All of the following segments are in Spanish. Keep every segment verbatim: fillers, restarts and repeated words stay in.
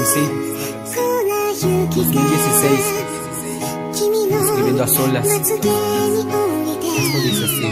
así, dos mil dieciséis, escribiendo a solas. Esto dice así.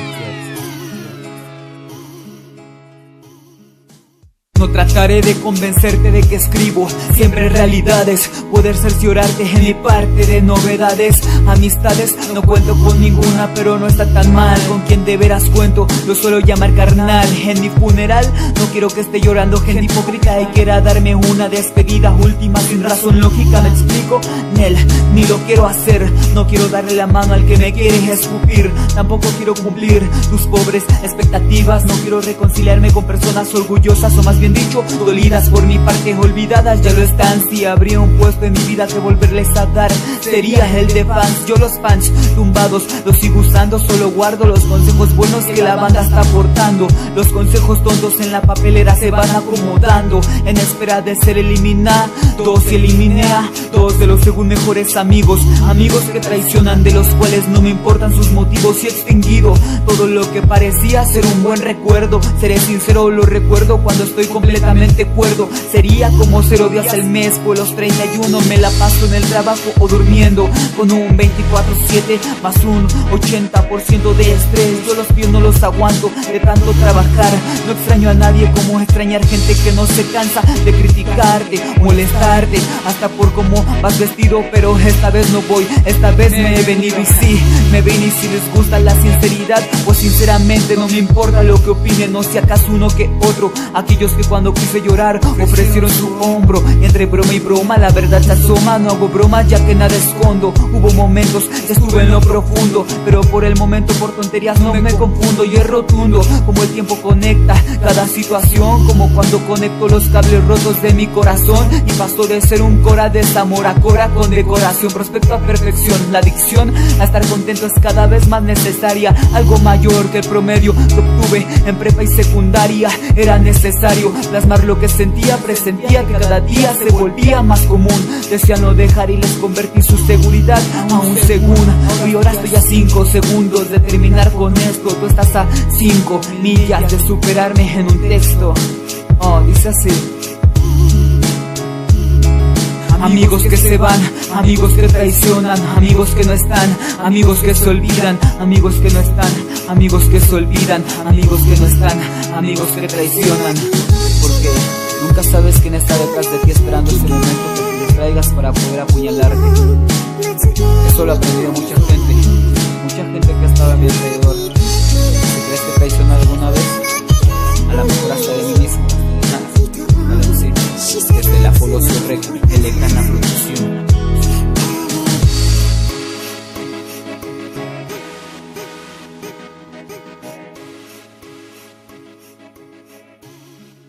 No trataré de convencerte de que escribo siempre realidades, poder cerciorarte en mi parte de novedades. Amistades, no cuento con ninguna, pero no está tan mal. Con quien de veras cuento, lo suelo llamar carnal. En mi funeral, no quiero que esté llorando gente hipócrita y quiera darme una despedida última sin razón lógica. ¿Me explico? Nel, ni lo quiero hacer. No quiero darle la mano al que me quiere escupir. Tampoco quiero cumplir tus pobres expectativas. No quiero reconciliarme con personas orgullosas, o más bien dicho, dolidas por mi parte, olvidadas ya lo están. Si habría un puesto en mi vida que volverles a dar, sería el de fans. Yo los fans tumbados los sigo usando, solo guardo los consejos buenos que la banda está aportando. Los consejos tontos en la papelera se van acomodando en espera de ser eliminados. Y eliminé a dos de los según mejores amigos, amigos que traicionan, de los cuales no me importan sus motivos, y he extinguido todo lo que parecía ser un buen recuerdo. Seré sincero, lo recuerdo cuando estoy completamente cuerdo. Sería como cero días al mes, pues los treinta y uno me la paso en el trabajo o durmiendo, con un veinticuatro siete más un ochenta por ciento de estrés. Yo los pies no los aguanto de tanto trabajar. No extraño a nadie como extrañar gente que no se cansa de criticarte, molestarte, hasta por cómo vas vestido. Pero esta vez no voy, esta vez me he venido. Y sí, me ven, y si les gusta la sinceridad, pues sinceramente no me importa lo que opinen, no si acaso uno que otro. Aquellos que cuando quise llorar ofrecieron su hombro, y entre broma y broma la verdad se asoma. No hago bromas ya que nada escondo. Hubo momentos que estuve en lo profundo, pero por el momento por tonterías no me confundo. Y es rotundo como el tiempo conecta cada situación, como cuando conecto los cables rotos de mi corazón y paso de ser un cora de desamor a cora con decoración, prospecto a perfección. La adicción a estar contento es cada vez más necesaria, algo mayor que el promedio que obtuve en prepa y secundaria. Era necesario plasmar lo que sentía, presentía que cada día se volvía más común. Decía no dejar y les convertí su seguridad a un segundo. Y ahora estoy a cinco segundos de terminar con esto. Tú estás a cinco millas de superarme en un texto. Oh, dice así. Amigos que se van, amigos que traicionan, amigos que no están, amigos que se olvidan, amigos que no están, amigos que se olvidan, amigos que no están, amigos que traicionan. Porque nunca sabes quién está detrás de ti esperando ese momento que te distraigas para poder apuñalarte. Eso lo aprendí de mucha gente, mucha gente que ha estado a mi alrededor. Si crees que traicionó alguna vez, a lo mejor hasta de mí mismo. Desde la Folosio Rec, Elecana Producción.